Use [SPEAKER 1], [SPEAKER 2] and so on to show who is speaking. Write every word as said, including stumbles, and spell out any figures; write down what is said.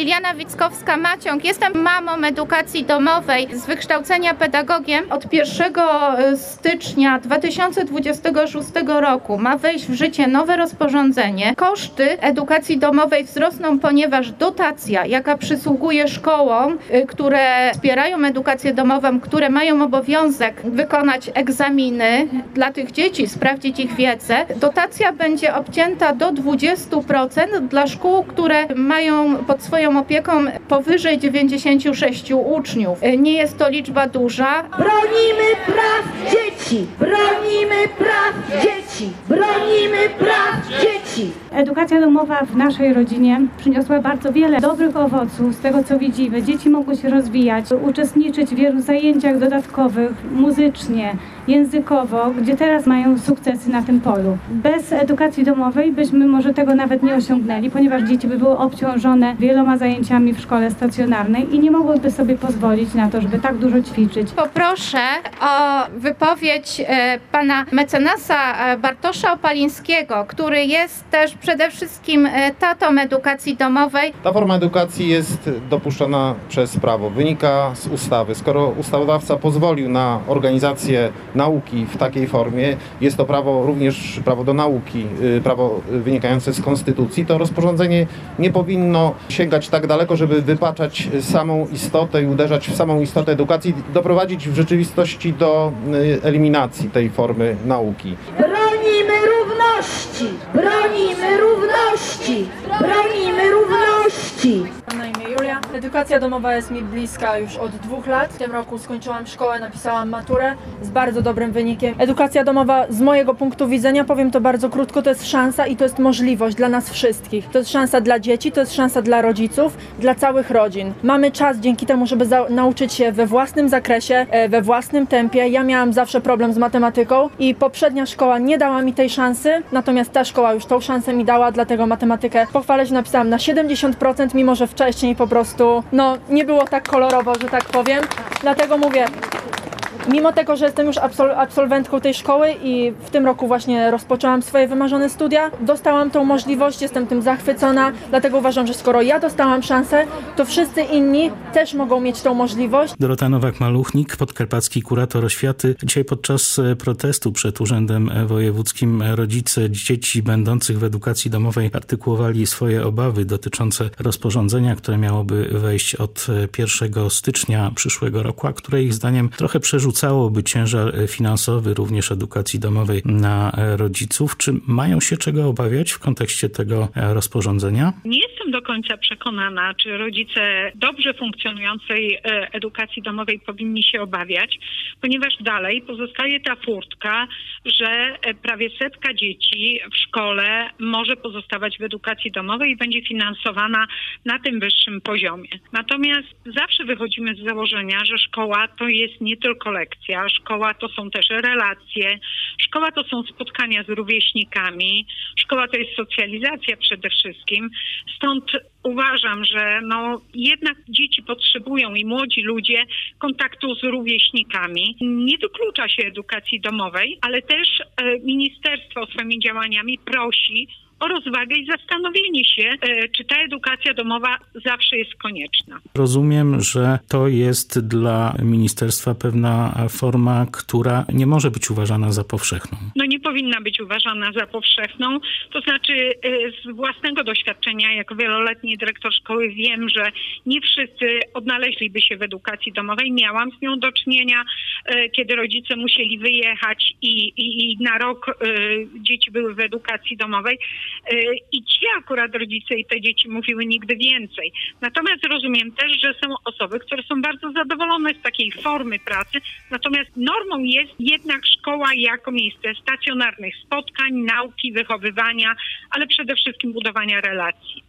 [SPEAKER 1] Juliana Wickowska-Maciąg. Jestem mamą edukacji domowej, z wykształcenia pedagogiem. Od pierwszego stycznia dwa tysiące dwudziestego szóstego roku ma wejść w życie nowe rozporządzenie. Koszty edukacji domowej wzrosną, ponieważ dotacja, jaka przysługuje szkołom, które wspierają edukację domową, które mają obowiązek wykonać egzaminy dla tych dzieci, sprawdzić ich wiedzę, dotacja będzie obcięta do dwudziestu procent dla szkół, które mają pod swoją opieką powyżej dziewięćdziesięciu sześciu uczniów. Nie jest to liczba duża.
[SPEAKER 2] Bronimy praw dzieci! Bronimy praw dzieci! Bronimy praw dzieci!
[SPEAKER 3] Edukacja domowa w naszej rodzinie przyniosła bardzo wiele dobrych owoców z tego, co widzimy. Dzieci mogły się rozwijać, uczestniczyć w wielu zajęciach dodatkowych, muzycznie, językowo, gdzie teraz mają sukcesy na tym polu. Bez edukacji domowej byśmy może tego nawet nie osiągnęli, ponieważ dzieci by były obciążone wieloma zajęciami w szkole stacjonarnej i nie mogłyby sobie pozwolić na to, żeby tak dużo ćwiczyć.
[SPEAKER 1] Poproszę o wypowiedź e, pana mecenasa e, Bartosza Opalińskiego, który jest też przede wszystkim e, tatą edukacji domowej.
[SPEAKER 4] Ta forma edukacji jest dopuszczona przez prawo, wynika z ustawy. Skoro ustawodawca pozwolił na organizację nauki w takiej formie, jest to prawo również prawo do nauki, prawo wynikające z konstytucji, to rozporządzenie nie powinno sięgać tak daleko, żeby wypaczać samą istotę i uderzać w samą istotę edukacji, doprowadzić w rzeczywistości do eliminacji tej formy nauki.
[SPEAKER 2] Bronimy równości! Bronimy równości! Bronimy równości!
[SPEAKER 5] Mam na imię Julia. Edukacja domowa jest mi bliska już od dwóch lat. W tym roku skończyłam szkołę, napisałam maturę z bardzo dobrym wynikiem. Edukacja domowa z mojego punktu widzenia, powiem to bardzo krótko, to jest szansa i to jest możliwość dla nas wszystkich. To jest szansa dla dzieci, to jest szansa dla rodziców, dla całych rodzin. Mamy czas dzięki temu, żeby nauczyć się we własnym zakresie, we własnym tempie. Ja miałam zawsze problem z matematyką i poprzednia szkoła nie dała mi tej szansy, natomiast ta szkoła już tą szansę mi dała, dlatego matematykę pochwalę, że napisałam na siedemdziesiąt procent, mimo że wcześniej po prostu no, nie było tak kolorowo, że tak powiem. Dlatego mówię, mimo tego, że jestem już absol- absolwentką tej szkoły i w tym roku właśnie rozpoczęłam swoje wymarzone studia, dostałam tą możliwość, jestem tym zachwycona, dlatego uważam, że skoro ja dostałam szansę, to wszyscy inni też mogą mieć tą możliwość.
[SPEAKER 6] Dorota Nowak-Maluchnik, podkarpacki kurator oświaty. Dzisiaj podczas protestu przed Urzędem Wojewódzkim rodzice dzieci będących w edukacji domowej artykułowali swoje obawy dotyczące rozporządzenia, które miałoby wejść od pierwszego stycznia przyszłego roku, a które ich zdaniem trochę przerzucało Całoby ciężar finansowy również edukacji domowej na rodziców. Czy mają się czego obawiać w kontekście tego rozporządzenia?
[SPEAKER 7] Nie jestem do końca przekonana, czy rodzice dobrze funkcjonującej edukacji domowej powinni się obawiać, ponieważ dalej pozostaje ta furtka, że prawie setka dzieci w szkole może pozostawać w edukacji domowej i będzie finansowana na tym wyższym poziomie. Natomiast zawsze wychodzimy z założenia, że szkoła to jest nie tylko lekcja. Szkoła to są też relacje, szkoła to są spotkania z rówieśnikami, szkoła to jest socjalizacja przede wszystkim. Stąd uważam, że no jednak dzieci potrzebują i młodzi ludzie kontaktu z rówieśnikami. Nie wyklucza się edukacji domowej, ale też e, ministerstwo swoimi działaniami prosi o rozwagę i zastanowienie się, czy ta edukacja domowa zawsze jest konieczna.
[SPEAKER 6] Rozumiem, że to jest dla ministerstwa pewna forma, która nie może być uważana za powszechną.
[SPEAKER 7] No nie powinna być uważana za powszechną. To znaczy z własnego doświadczenia, jako wieloletni dyrektor szkoły wiem, że nie wszyscy odnaleźliby się w edukacji domowej. Miałam z nią do czynienia, kiedy rodzice musieli wyjechać i, i, i na rok dzieci były w edukacji domowej. I ci akurat rodzice i te dzieci mówiły nigdy więcej. Natomiast rozumiem też, że są osoby, które są bardzo zadowolone z takiej formy pracy. Natomiast normą jest jednak szkoła jako miejsce stacjonarnych spotkań, nauki, wychowywania, ale przede wszystkim budowania relacji.